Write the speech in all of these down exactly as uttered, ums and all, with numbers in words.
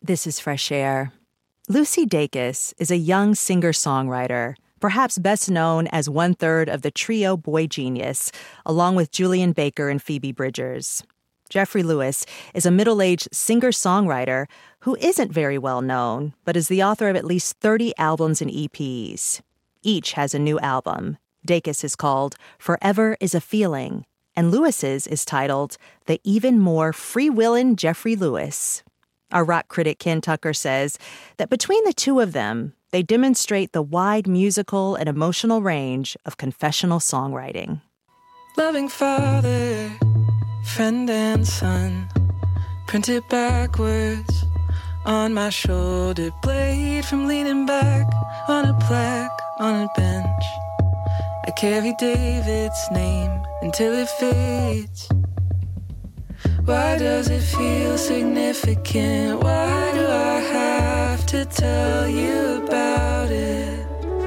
This is Fresh Air. Lucy Dacus is a young singer-songwriter, perhaps best known as one-third of the trio Boy Genius, along with Julian Baker and Phoebe Bridgers. Jeffrey Lewis is a middle-aged singer-songwriter who isn't very well known, but is the author of at least thirty albums and E Ps. Each has a new album. Dacus is called Forever is a Feeling, and Lewis's is titled The Even More Free-Willin' Jeffrey Lewis. Our rock critic Ken Tucker says that between the two of them, they demonstrate the wide musical and emotional range of confessional songwriting. Loving father, friend and son, printed backwards on my shoulder blade from leaning back on a plaque on a bench. I carry David's name until it fades. Why does it feel significant? Why do I have to tell you about it?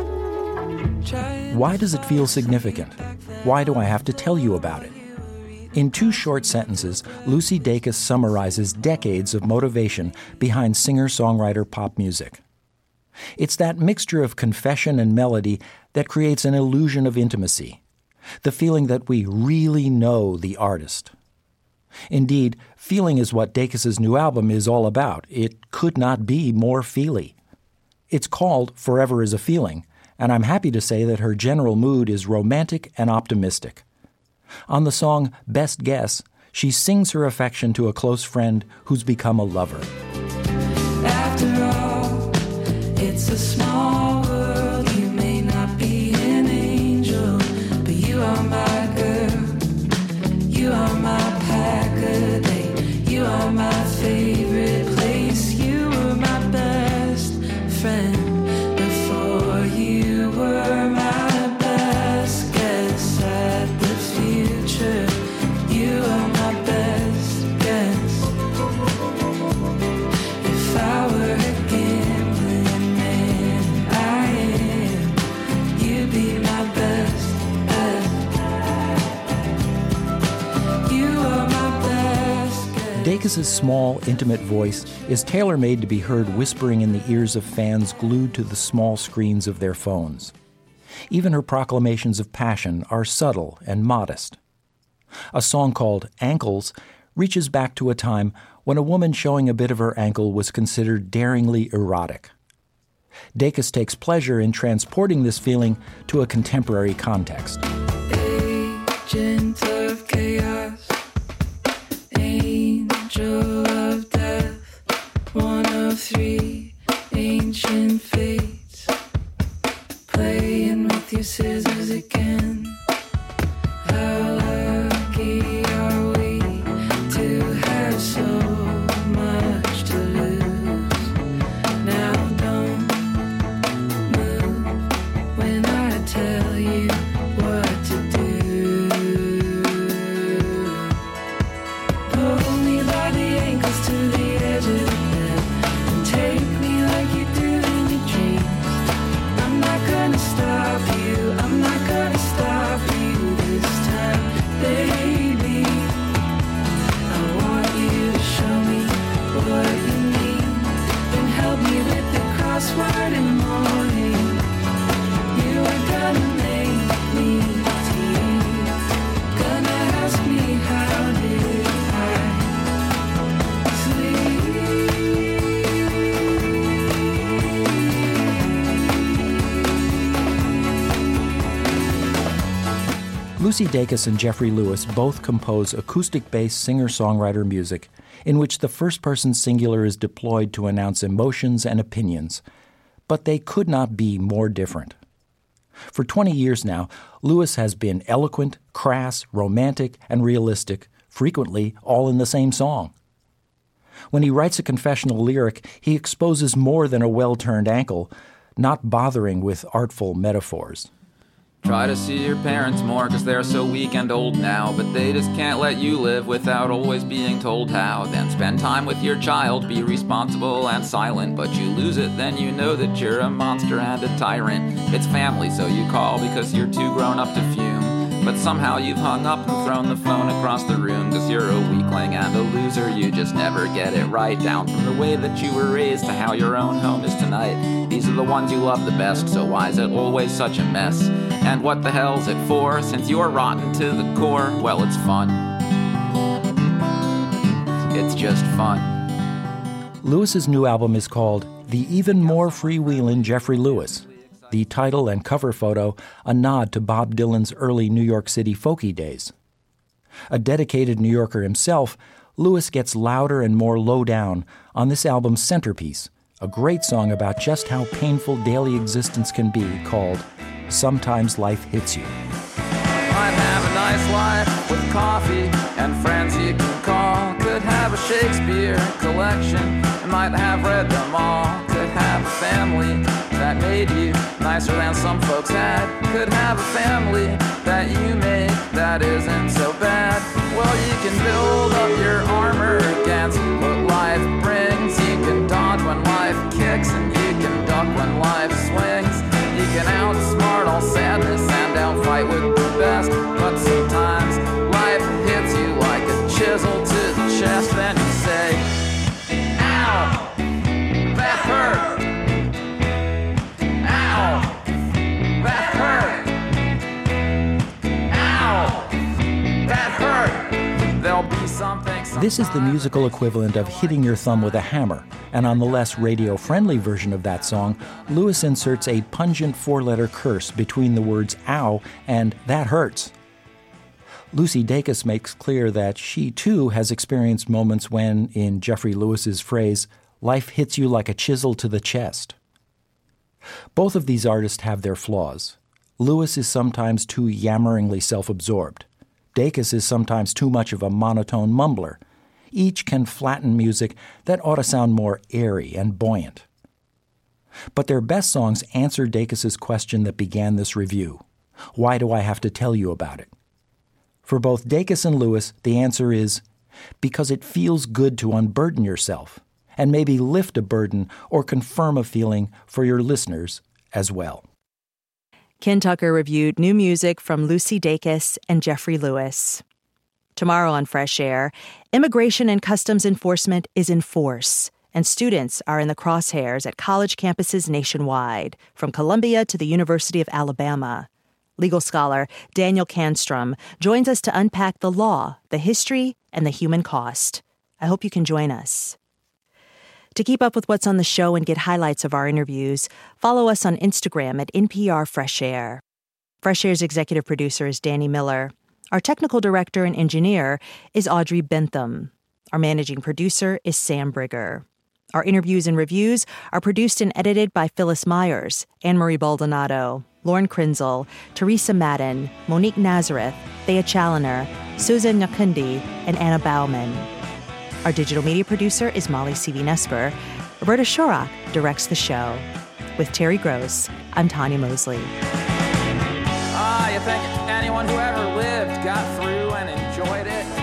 Why does it feel significant? Why do I have to tell you about it? In two short sentences, Lucy Dacus summarizes decades of motivation behind singer-songwriter pop music. It's that mixture of confession and melody that creates an illusion of intimacy, the feeling that we really know the artist. Indeed, feeling is what Dacus's new album is all about. It could not be more feely. It's called Forever is a Feeling, and I'm happy to say that her general mood is romantic and optimistic. On the song Best Guess, she sings her affection to a close friend who's become a lover. After all, it's a small world. You may not be an angel, but you are my girl. You are my Pack-a-day. You are my favorite place. You were my best friend before you were my best guess at the future. You are my best guess. If I were a gambling man, I am. You'd be my best bet. You are my best guess. Dacus's small, intimate voice is tailor-made to be heard whispering in the ears of fans glued to the small screens of their phones. Even her proclamations of passion are subtle and modest. A song called Ankles reaches back to a time when a woman showing a bit of her ankle was considered daringly erotic. Dacus takes pleasure in transporting this feeling to a contemporary context. Agent of chaos, angel of death, one of three ancient fates, playing with your scissors again. How lucky are we to have so much to lose? Now don't move when I tell you what to do. Pull me by the ankles to the edge of the bed and take me like you do in your dreams. I'm not gonna stop you, I'm not gonna stop you this time, baby. I want you to show me what you mean, then help me with the crossword in the morning. You are gonna make me tea, gonna ask me how did I sleep. Lucy Dacus and Jeffrey Lewis both compose acoustic-based singer-songwriter music in which the first-person singular is deployed to announce emotions and opinions, but they could not be more different. For twenty years now, Lewis has been eloquent, crass, romantic, and realistic, frequently all in the same song. When he writes a confessional lyric, he exposes more than a well-turned ankle, not bothering with artful metaphors. Try to see your parents more cause they're so weak and old now, but they just can't let you live without always being told how. Then spend time with your child, be responsible and silent, but you lose it, then you know that you're a monster and a tyrant. It's family, so you call because you're too grown up to fume. But somehow you've hung up and thrown the phone across the room, 'cause you're a weakling and a loser, you just never get it right. Down from the way that you were raised to how your own home is tonight. These are the ones you love the best, so why is it always such a mess? And what the hell's it for, since you're rotten to the core? Well, it's fun. It's just fun. Lewis's new album is called The Even More Freewheelin' Jeffrey Lewis. The title and cover photo, a nod to Bob Dylan's early New York City folky days. A dedicated New Yorker himself, Lewis gets louder and more low down on this album's centerpiece, a great song about just how painful daily existence can be, called Sometimes Life Hits You. Might have a nice life with coffee and friends you can call. Could have a Shakespeare collection and might have read them all. Could have a family that made you nicer than some folks had. Could have a family that you made that isn't so bad. Well, you can build up your armor against what life brings. You can dodge when life kicks and you can duck when life swings. You can outsmart all sadness and outfight with the best. But sometimes life hits you like a chisel to the chest. Then you say, ow, that hurt. Ow, that hurt. Ow, that hurt. There'll be something. This is the musical equivalent of hitting your thumb with a hammer, and on the less radio-friendly version of that song, Lewis inserts a pungent four-letter curse between the words ow and that hurts. Lucy Dacus makes clear that she, too, has experienced moments when, in Jeffrey Lewis's phrase, life hits you like a chisel to the chest. Both of these artists have their flaws. Lewis is sometimes too yammeringly self-absorbed. Dacus is sometimes too much of a monotone mumbler. Each can flatten music that ought to sound more airy and buoyant. But their best songs answer Dacus's question that began this review. Why do I have to tell you about it? For both Dacus and Lewis, the answer is because it feels good to unburden yourself and maybe lift a burden or confirm a feeling for your listeners as well. Ken Tucker reviewed new music from Lucy Dacus and Jeffrey Lewis. Tomorrow on Fresh Air, immigration and customs enforcement is in force, and students are in the crosshairs at college campuses nationwide, from Columbia to the University of Alabama. Legal scholar Daniel Canstrom joins us to unpack the law, the history, and the human cost. I hope you can join us. To keep up with what's on the show and get highlights of our interviews, follow us on Instagram at N P R Fresh Air. Fresh Air's executive producer is Danny Miller. Our technical director and engineer is Audrey Bentham. Our managing producer is Sam Brigger. Our interviews and reviews are produced and edited by Phyllis Myers, Anne-Marie Baldonado, Lauren Krenzel, Teresa Madden, Monique Nazareth, Thea Challoner, Susan Nyakundi, and Anna Bauman. Our digital media producer is Molly C V Nesper. Roberta Shorak directs the show. With Terry Gross, I'm Tanya Mosley. Ah, you think anyone who ever lived got through and enjoyed it?